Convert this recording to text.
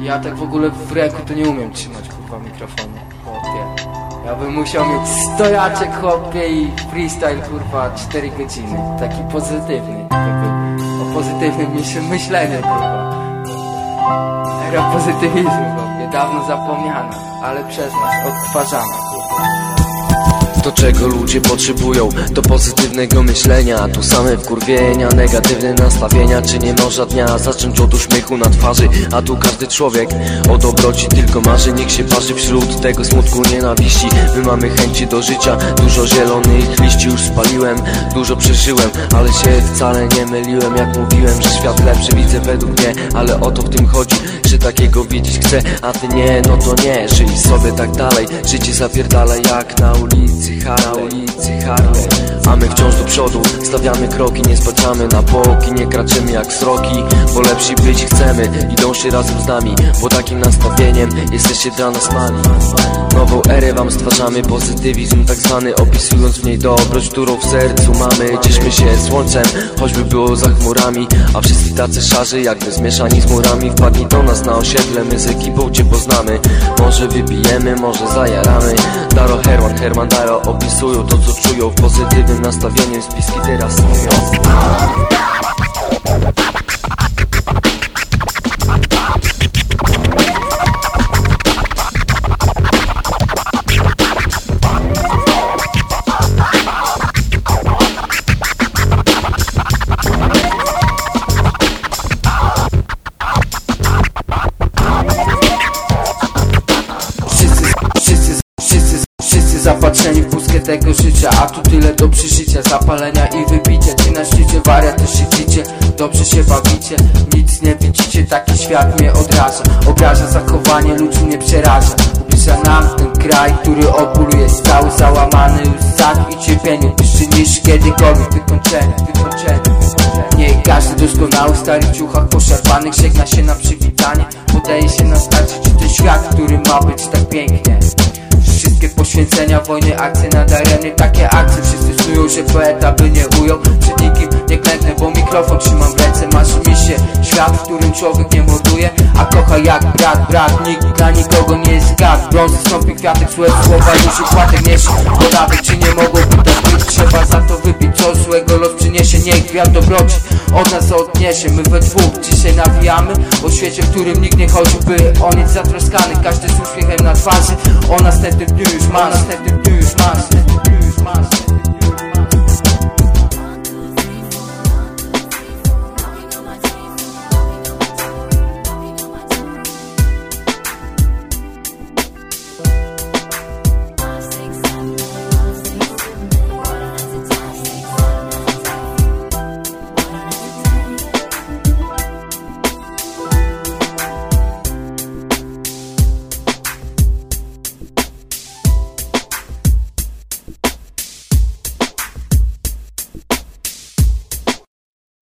Ja tak w ogóle w ręku to nie umiem trzymać kurwa mikrofonu, chłopie. Ja bym musiał mieć stojaczek, chłopie, i freestyle kurwa 4 godziny. Taki pozytywny, o pozytywnym myśleniu kurwa. Era pozytywizmu, chłopie, dawno zapomniana, ale przez nas odtwarzana kurwa. To czego ludzie potrzebują, to pozytywnego myślenia. Tu same wkurwienia, negatywne nastawienia. Czy nie można dnia zacząć od uśmiechu na twarzy? A tu każdy człowiek o dobroci tylko marzy. Niech się parzy wśród tego smutku, nienawiści. My mamy chęci do życia, dużo zielonych liści już spaliłem. Dużo przeżyłem, ale się wcale nie myliłem. Jak mówiłem, że świat lepszy widzę według mnie, ale o to w tym chodzi, że takiego widzieć chcę, a ty nie, no to nie. Żyj sobie tak dalej, życie zapierdala jak na ulicy Harley. A my wciąż do przodu stawiamy kroki, nie spaczamy na boki, nie kraczymy jak sroki, bo lepsi być chcemy i dążcie razem z nami, bo takim nastawieniem jesteście dla nas mali. Nową erę wam stwarzamy, pozytywizm tak zwany, opisując w niej dobroć, którą w sercu mamy. Cieszmy się słońcem, choćby było za chmurami, a wszyscy tacy szarzy, jakby zmieszani z murami. Wpadnij do nas na osiedle, my z ekipą cię poznamy. Może wypijemy, może zajaramy. Daro, Herman, Daro opisują to co czują, w pozytywnym nastawieniem spiski teraz snują. Zapatrzeni w pustkę tego życia, a tu tyle do przeżycia, zapalenia i wybicia. Ty na szczycie, wariaty siedzicie, dobrze się bawicie, nic nie widzicie, taki świat mnie obraża zachowanie ludzi mnie przeraża. Ubliża nam ten kraj, który od jest cały załamany łzach i cierpieniu, wyższy niż kiedykolwiek. Wykończenie. Nie każdy doskonały w starych ciuchach poszarpanych żegna się na przywitanie, podaje się na starcie, czy ten świat, który ma być tak pięknie. Wszystkie poświęcenia, wojny, akcje nadaremnie, takie akcje wszyscy czują, że poeta by nie ujął. Przed nikim nie klęknę, bo mikrofon trzymam w ręce. Marzy mi się świat, w którym człowiek nie morduje, a kocha jak brat. Nikt dla nikogo nie jest gad. Brązy, stąpi, kwiatek, złe słowa, już płatek niesie podatek. Czy nie mogłoby tak być? Trzeba za to wypić, co złego los przyniesie. Niech gwiazd dobroci od nas odniesie. My we dwóch dzisiaj nawijamy o świecie, w którym nikt nie chodzi, by o nic zatroskany. Każdy z uśmiechem na twarzy, o następnym dniu już masz.